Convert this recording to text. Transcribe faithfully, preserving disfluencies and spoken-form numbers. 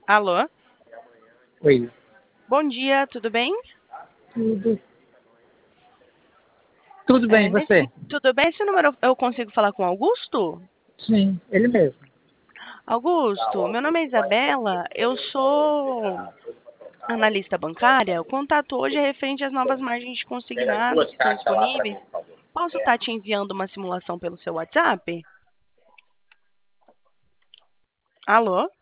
Alô? Oi, Bom dia, tudo bem? tudo. Tudo bem, É, e nesse, você? tudo bem? Esse número eu consigo falar com Augusto? Sim, ele mesmo. Augusto, meu nome é Isabela, eu sou analista bancária. O contato hoje é referente às novas margens de consignados que estão disponíveis. Posso estar te enviando uma simulação pelo seu WhatsApp? Alô?